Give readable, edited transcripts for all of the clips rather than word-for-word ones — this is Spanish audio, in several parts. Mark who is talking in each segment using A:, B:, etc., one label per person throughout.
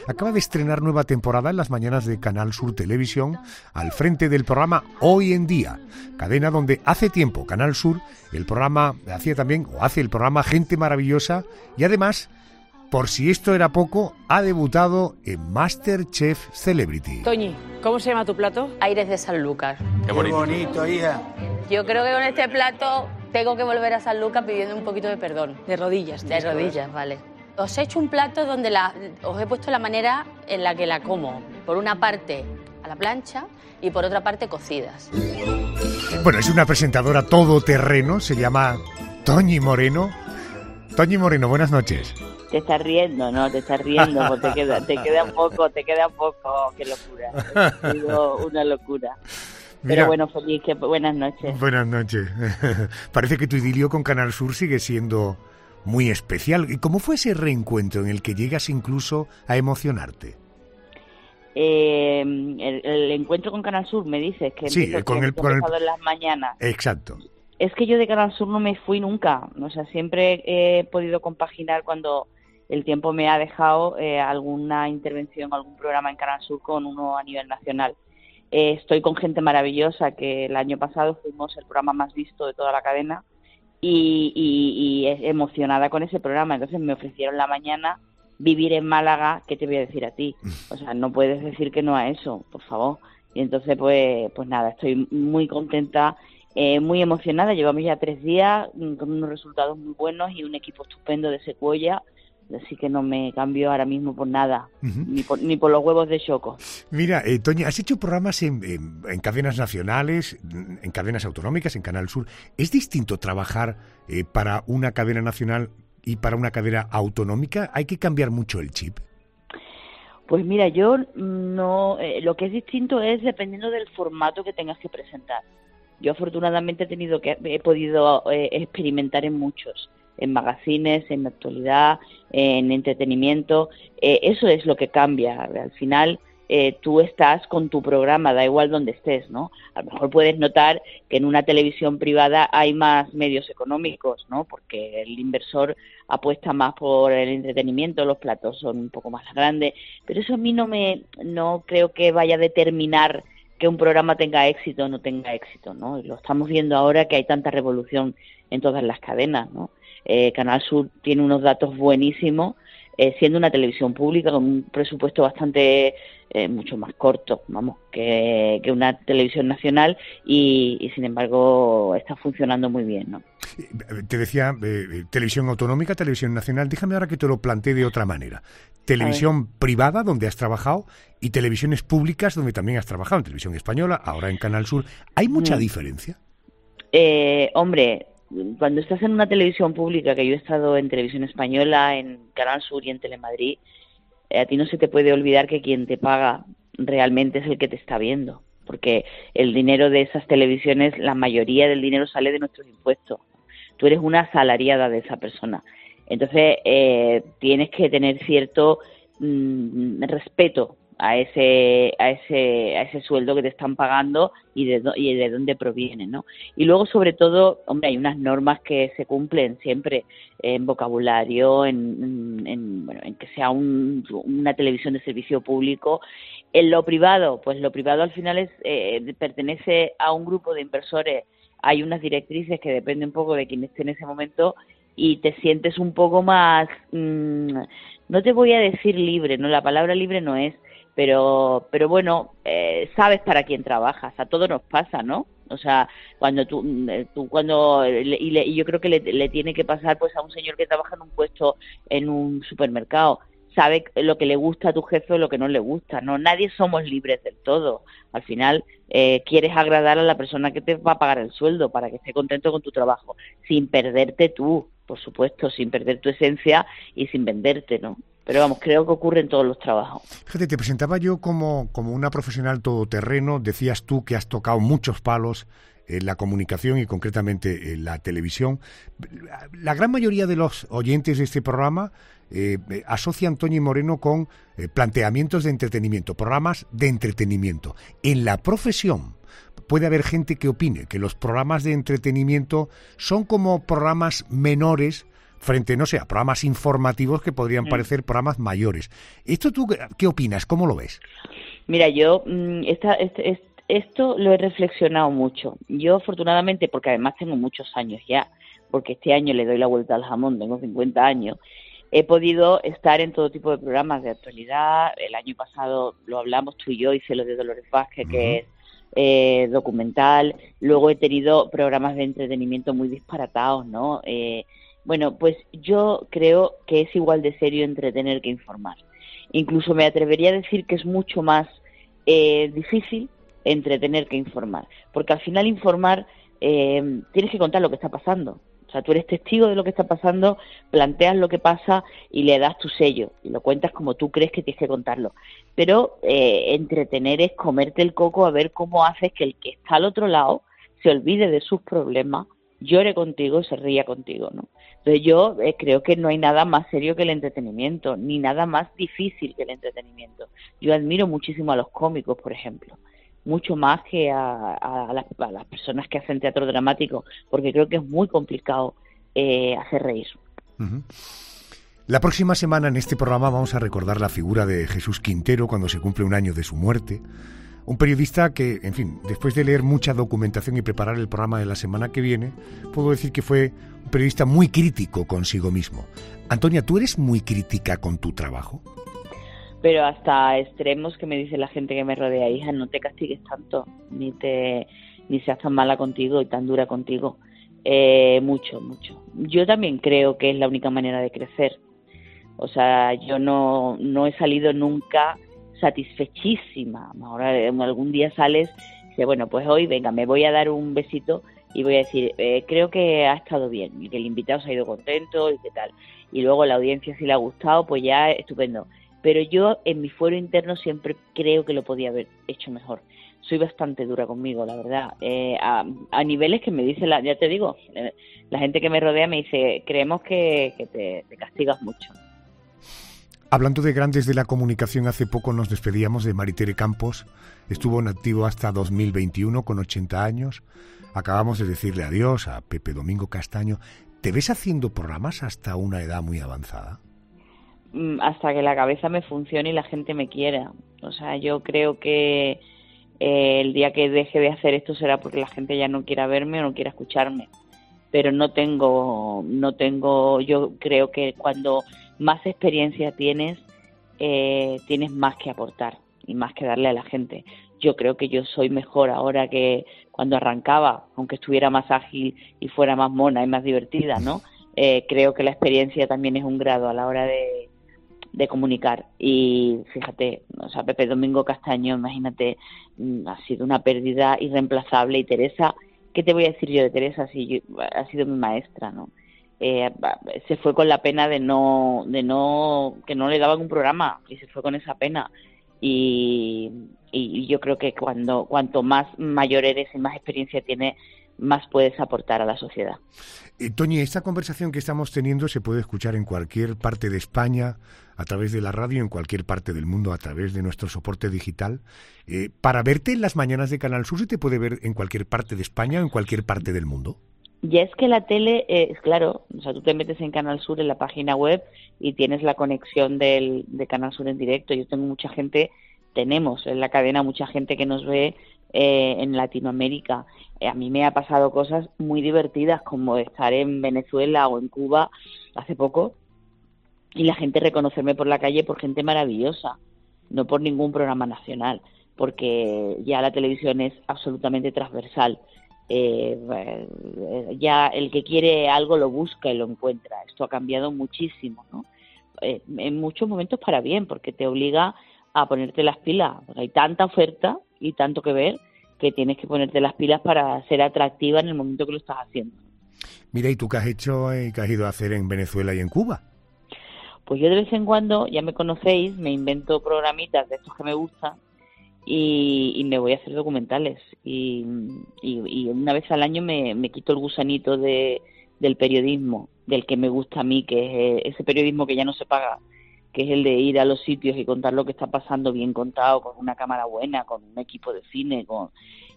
A: Acaba de estrenar nueva temporada en las mañanas de Canal Sur Televisión, al frente del programa Hoy en Día, cadena donde hace tiempo Canal Sur hace el programa Gente Maravillosa y además, por si esto era poco, ha debutado en MasterChef Celebrity.
B: Toñi, ¿cómo se llama tu plato?
C: Aires de Sanlúcar.
D: Qué bonito, hija.
C: Yo creo que con este plato tengo que volver a Sanlúcar pidiendo un poquito de perdón.
B: De rodillas.
C: De rodillas, vale. Os he hecho un plato donde os he puesto la manera en la que la como. Por una parte a la plancha y por otra parte cocidas.
A: Bueno, es una presentadora todoterreno, se llama Toñi Moreno. Toñi Moreno, buenas noches.
E: Te estás riendo, ¿no? Te estás riendo, porque te queda un poco, qué locura. Ha sido una locura.
A: Mira,
E: pero bueno, feliz, buenas noches.
A: Buenas noches. Parece que tu idilio con Canal Sur sigue siendo muy especial. ¿Y cómo fue ese reencuentro en el que llegas incluso a emocionarte?
E: El encuentro con Canal Sur, me dices, que
A: sí, con el
E: en las mañanas.
A: Exacto.
E: Es que yo de Canal Sur no me fui nunca. O sea, siempre he podido compaginar cuando el tiempo me ha dejado alguna intervención, algún programa en Canal Sur con uno a nivel nacional. Estoy con Gente Maravillosa, que el año pasado fuimos el programa más visto de toda la cadena, y emocionada con ese programa. Entonces me ofrecieron la mañana vivir en Málaga. ¿Qué te voy a decir a ti? O sea, no puedes decir que no a eso, por favor. Y entonces pues nada, estoy muy contenta, muy emocionada. Llevamos ya 3 días con unos resultados muy buenos y un equipo estupendo de Secuoya. Así que no me cambio ahora mismo por nada, ni por los huevos de Choco.
A: Mira, Toña, has hecho programas en cadenas nacionales, en cadenas autonómicas, en Canal Sur. ¿Es distinto trabajar para una cadena nacional y para una cadena autonómica? ¿Hay que cambiar mucho el chip?
E: Pues mira, yo no. Lo que es distinto es dependiendo del formato que tengas que presentar. Yo afortunadamente he podido experimentar en muchos. En magazines, en actualidad, en entretenimiento. Eso es lo que cambia. Al final, tú estás con tu programa, da igual donde estés, ¿no? A lo mejor puedes notar que en una televisión privada hay más medios económicos, ¿no? Porque el inversor apuesta más por el entretenimiento, los platos son un poco más grandes, pero eso a mí no creo que vaya a determinar que un programa tenga éxito o no tenga éxito, ¿no? Lo estamos viendo ahora, que hay tanta revolución en todas las cadenas, ¿no? Canal Sur tiene unos datos buenísimos, siendo una televisión pública con un presupuesto bastante mucho más corto, vamos, que una televisión nacional, y sin embargo está funcionando muy bien, ¿no?
A: Te decía, televisión autonómica, televisión nacional. Déjame ahora que te lo plantee de otra manera. Televisión privada, donde has trabajado, y televisiones públicas, donde también has trabajado, en Televisión Española, ahora en Canal Sur. ¿Hay mucha diferencia?
E: Hombre, cuando estás en una televisión pública, que yo he estado en Televisión Española, en Canal Sur y en Telemadrid, a ti no se te puede olvidar que quien te paga realmente es el que te está viendo, porque el dinero de esas televisiones, la mayoría del dinero sale de nuestros impuestos. Tú eres una asalariada de esa persona. Entonces, tienes que tener cierto respeto a ese sueldo que te están pagando y de dónde proviene, ¿no? Y luego, sobre todo, hombre, hay unas normas que se cumplen siempre en vocabulario, en que sea una televisión de servicio público. En lo privado, pues lo privado al final pertenece a un grupo de inversores. Hay unas directrices que dependen un poco de quien esté en ese momento, y te sientes un poco más, no te voy a decir libre, no, la palabra libre no es, pero bueno, sabes para quién trabajas. A todos nos pasa, ¿no? O sea, cuando y yo creo que le tiene que pasar pues a un señor que trabaja en un puesto en un supermercado. Sabe lo que le gusta a tu jefe o lo que no le gusta, ¿no? Nadie somos libres del todo. Al final quieres agradar a la persona que te va a pagar el sueldo para que esté contento con tu trabajo, sin perderte tú, por supuesto, sin perder tu esencia y sin venderte, ¿no? Pero vamos, creo que ocurre en todos los trabajos.
A: Fíjate, te presentaba yo como una profesional todoterreno. Decías tú que has tocado muchos palos en la comunicación y concretamente en la televisión. La gran mayoría de los oyentes de este programa asocian Toñi Moreno con planteamientos de entretenimiento, programas de entretenimiento. En la profesión puede haber gente que opine que los programas de entretenimiento son como programas menores frente, no sé, a programas informativos que podrían parecer programas mayores. ¿Esto tú qué opinas? ¿Cómo lo ves?
E: Mira, yo esto lo he reflexionado mucho. Yo, afortunadamente, porque además tengo muchos años ya, porque este año le doy la vuelta al jamón, tengo 50 años, he podido estar en todo tipo de programas de actualidad. El año pasado lo hablamos tú y yo, hice lo de Dolores Vázquez, que es documental. Luego he tenido programas de entretenimiento muy disparatados, ¿no? Bueno, pues yo creo que es igual de serio entretener que informar. Incluso me atrevería a decir que es mucho más difícil entretener que informar, porque al final informar tienes que contar lo que está pasando. O sea, tú eres testigo de lo que está pasando, planteas lo que pasa y le das tu sello y lo cuentas como tú crees que tienes que contarlo. Pero entretener es comerte el coco a ver cómo haces que el que está al otro lado se olvide de sus problemas, llore contigo y se ría contigo, ¿no? Entonces yo creo que no hay nada más serio que el entretenimiento, ni nada más difícil que el entretenimiento. Yo admiro muchísimo a los cómicos, por ejemplo, mucho más que a las personas que hacen teatro dramático, porque creo que es muy complicado hacer reír.
A: Uh-huh. La próxima semana en este programa vamos a recordar la figura de Jesús Quintero cuando se cumple un año de su muerte. Un periodista que, en fin, después de leer mucha documentación y preparar el programa de la semana que viene, puedo decir que fue un periodista muy crítico consigo mismo. Antonia, ¿tú eres muy crítica con tu trabajo?
E: Pero hasta extremos que me dice la gente que me rodea, hija, no te castigues tanto, ni seas tan mala contigo y tan dura contigo. Mucho. Yo también creo que es la única manera de crecer. O sea, yo no he salido nunca satisfechísima. Ahora algún día sales y dices, bueno, pues hoy, venga, me voy a dar un besito y voy a decir, creo que ha estado bien y que el invitado se ha ido contento y qué tal. Y luego la audiencia, si le ha gustado, pues ya estupendo. Pero yo en mi fuero interno siempre creo que lo podía haber hecho mejor. Soy bastante dura conmigo, la verdad. A niveles que me dice, ya te digo, la gente que me rodea me dice, creemos que te castigas mucho.
A: Hablando de grandes de la comunicación, hace poco nos despedíamos de Maritere Campos. Estuvo en activo hasta 2021 con 80 años. Acabamos de decirle adiós a Pepe Domingo Castaño. ¿Te ves haciendo programas hasta una edad muy avanzada?
E: Hasta que la cabeza me funcione y la gente me quiera. O sea, yo creo que el día que deje de hacer esto será porque la gente ya no quiera verme o no quiera escucharme. Pero no tengo, yo creo que cuando más experiencia tienes más que aportar y más que darle a la gente. Yo creo que yo soy mejor ahora que cuando arrancaba, aunque estuviera más ágil y fuera más mona y más divertida, ¿no? Creo que la experiencia también es un grado a la hora de comunicar. Y fíjate, o sea, Pepe Domingo Castaño, imagínate, ha sido una pérdida irreemplazable. Y Teresa, ¿qué te voy a decir yo de Teresa? Si ha sido mi maestra, ¿no? Se fue con la pena de que no le daban un programa, y se fue con esa pena. Y yo creo que cuanto más mayor eres y más experiencia tienes, más puedes aportar a la sociedad.
A: Toñi, esta conversación que estamos teniendo se puede escuchar en cualquier parte de España a través de la radio, en cualquier parte del mundo a través de nuestro soporte digital. Para verte en las mañanas de Canal Sur, ¿se te puede ver en cualquier parte de España o en cualquier parte del mundo?
E: Ya es que la tele es claro, o sea, tú te metes en Canal Sur en la página web y tienes la conexión de Canal Sur en directo. Yo tenemos en la cadena mucha gente que nos ve en Latinoamérica. A mí me ha pasado cosas muy divertidas, como estar en Venezuela o en Cuba hace poco y la gente reconocerme por la calle por gente maravillosa, no por ningún programa nacional, porque ya la televisión es absolutamente transversal. Ya el que quiere algo lo busca y lo encuentra. Esto ha cambiado muchísimo, ¿no? En muchos momentos para bien, porque te obliga a ponerte las pilas. Hay tanta oferta y tanto que ver que tienes que ponerte las pilas para ser atractiva en el momento que lo estás haciendo.
A: Mira, ¿y tú qué has hecho y qué has ido a hacer en Venezuela y en Cuba?
E: Pues yo de vez en cuando, ya me conocéis, me invento programitas de estos que me gustan y me voy a hacer documentales. Y una vez al año me quito el gusanito del periodismo, del que me gusta a mí, que es ese periodismo que ya no se paga, que es el de ir a los sitios y contar lo que está pasando bien contado, con una cámara buena, con un equipo de cine,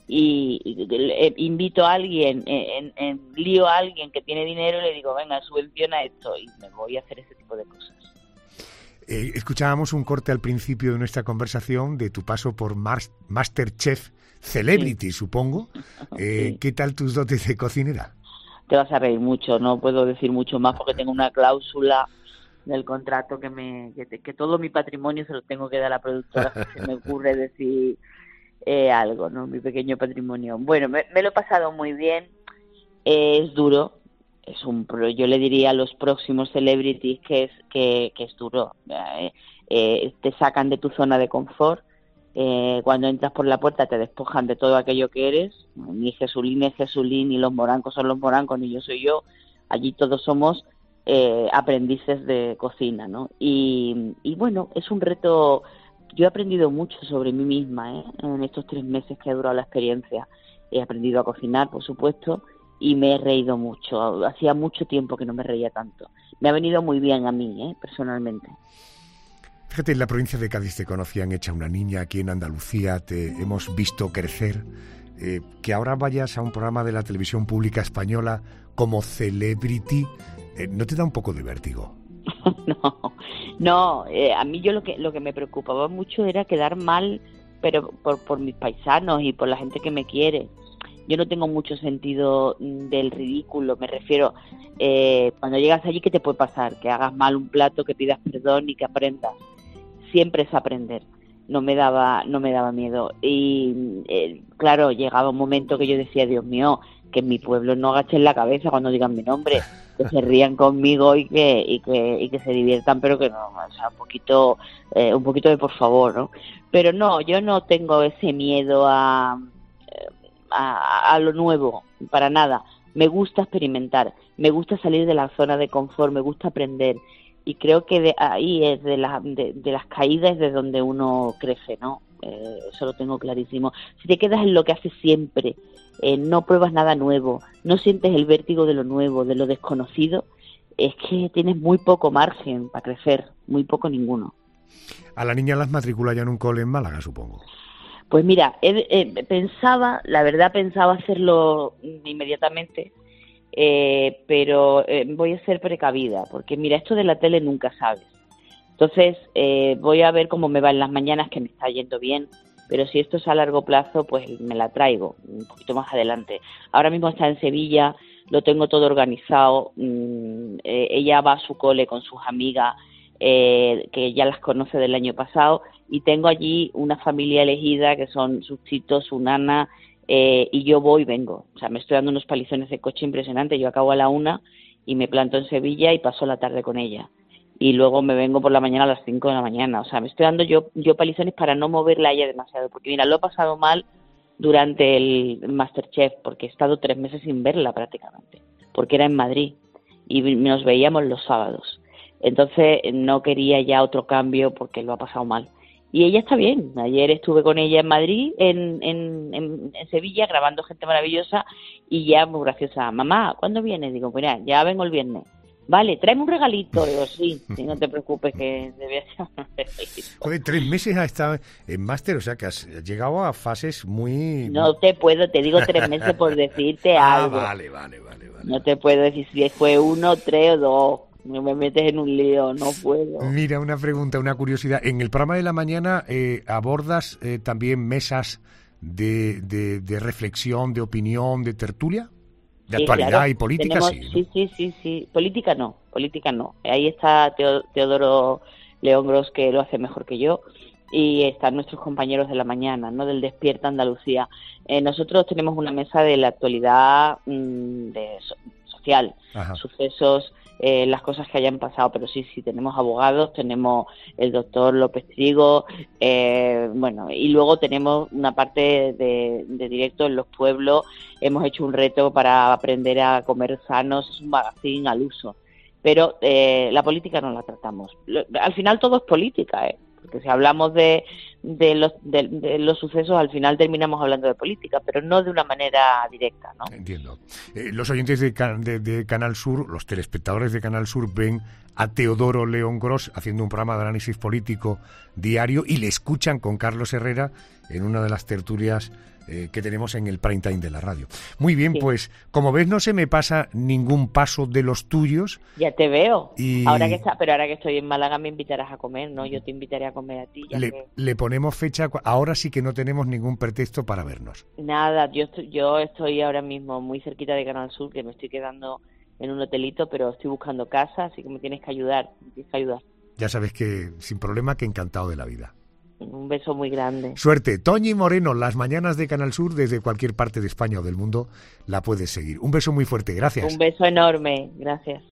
E: invito a alguien, lío a alguien que tiene dinero y le digo, venga, subvenciona esto, y me voy a hacer ese tipo de cosas.
A: Escuchábamos un corte al principio de nuestra conversación de tu paso por MasterChef Celebrity, sí, supongo. Sí. ¿Qué tal tus dotes de cocinera?
E: Te vas a reír mucho, no puedo decir mucho más porque tengo una cláusula del contrato que todo mi patrimonio se lo tengo que dar a la productora si se me ocurre decir algo, ¿no? Mi pequeño patrimonio. Bueno, me lo he pasado muy bien, es duro. Yo le diría a los próximos celebrities que es duro. Te sacan de tu zona de confort. Cuando entras por la puerta te despojan de todo aquello que eres. Ni Jesulín es Jesulín, ni los morancos son los morancos, ni yo soy yo. Allí todos somos aprendices de cocina, ¿no? Y bueno, es un reto. Yo he aprendido mucho sobre mí misma, en estos 3 meses que ha durado la experiencia. He aprendido a cocinar, por supuesto, y me he reído mucho. Hacía mucho tiempo que no me reía tanto. Me ha venido muy bien a mí, personalmente.
A: Fíjate, en la provincia de Cádiz te conocían hecha una niña, aquí en Andalucía te hemos visto crecer. Que ahora vayas a un programa de la televisión pública española como celebrity, ¿no te da un poco de vértigo?
E: No, a mí lo que me preocupaba mucho era quedar mal, pero por mis paisanos y por la gente que me quiere. Yo no tengo mucho sentido del ridículo, me refiero, cuando llegas allí, ¿qué te puede pasar? Que hagas mal un plato, que pidas perdón y que aprendas. Siempre es aprender, no me daba miedo. Y claro, llegaba un momento que yo decía, Dios mío, que en mi pueblo no agachen la cabeza cuando digan mi nombre, que se rían conmigo y que se diviertan, pero que no, o sea, un poquito de por favor, ¿no? Pero no, yo no tengo ese miedo a lo nuevo, para nada. Me gusta experimentar, me gusta salir de la zona de confort, me gusta aprender, y creo que de ahí es de las caídas de donde uno crece, ¿no? Eso lo tengo clarísimo. Si te quedas en lo que haces siempre, no pruebas nada nuevo, no sientes el vértigo de lo nuevo, de lo desconocido, es que tienes muy poco margen para crecer, muy poco, ninguno.
A: A la niña las matricula ya en un cole en Málaga, supongo.
E: Pues mira, pensaba hacerlo inmediatamente, pero voy a ser precavida, porque mira, esto de la tele nunca sabes. Entonces, voy a ver cómo me va en las mañanas, que me está yendo bien, pero si esto es a largo plazo, pues me la traigo un poquito más adelante. Ahora mismo está en Sevilla, lo tengo todo organizado, ella va a su cole con sus amigas, que ya las conoce del año pasado, y tengo allí una familia elegida que son sus titos, su nana, y yo voy y vengo. O sea, me estoy dando unos palizones de coche impresionantes. Yo acabo a la 1 y me planto en Sevilla y paso la tarde con ella. Y luego me vengo por la mañana a las 5 de la mañana. O sea, me estoy dando yo palizones para no moverla a ella demasiado. Porque mira, lo he pasado mal durante el MasterChef, porque he estado 3 meses sin verla prácticamente, porque era en Madrid y nos veíamos los sábados. Entonces no quería ya otro cambio porque lo ha pasado mal. Y ella está bien. Ayer estuve con ella en Madrid, en Sevilla, grabando Gente Maravillosa, y ya muy graciosa. Mamá, ¿cuándo vienes? Digo, mira, ya vengo el viernes. Vale, tráeme un regalito. Digo, sí, no te preocupes, que debía ser un regalito.
A: Joder, 3 meses has estado en máster, o sea que has llegado a fases muy...
E: No te digo 3 meses por decirte algo.
A: Vale.
E: No te puedo decir si fue 1, 3 o 2. No me metes en un lío, no puedo.
A: Mira, una pregunta, una curiosidad. En el programa de la mañana abordas también mesas de reflexión, de opinión, de tertulia, de actualidad, claro, y política.
E: Sí. Política no. Ahí está Teodoro León Gros, que lo hace mejor que yo, y están nuestros compañeros de la mañana, ¿no? Del Despierta Andalucía. Nosotros tenemos una mesa de la actualidad social, ajá, sucesos, las cosas que hayan pasado, pero sí, tenemos abogados, tenemos el doctor López Trigo, y luego tenemos una parte de directo en los pueblos. Hemos hecho un reto para aprender a comer sanos, es un magazine al uso, pero la política no la tratamos. Al final todo es política, porque si hablamos de los sucesos, al final terminamos hablando de política, pero no de una manera directa, ¿no?
A: Entiendo. Los oyentes de Canal Sur, los telespectadores de Canal Sur, ven a Teodoro León Gros haciendo un programa de análisis político diario y le escuchan con Carlos Herrera en una de las tertulias que tenemos en el prime time de la radio. Muy bien,
E: Sí.
A: pues como ves no se me pasa ningún paso de los tuyos.
E: Ya te veo.
A: Y-
E: Pero ahora que estoy en Málaga me invitarás a comer, ¿no? Yo te invitaré a comer a ti. Ya que...
A: Le ponemos fecha, ahora sí que no tenemos ningún pretexto para vernos.
E: Nada, yo estoy ahora mismo muy cerquita de Canal Sur, que me estoy quedando en un hotelito, pero estoy buscando casa, así que me tienes que ayudar.
A: Ya sabes que sin problema, que encantado de la vida.
E: Un beso muy grande.
A: Suerte. Toñi Moreno, las mañanas de Canal Sur, desde cualquier parte de España o del mundo, la puedes seguir. Un beso muy fuerte, gracias.
E: Un beso enorme, gracias.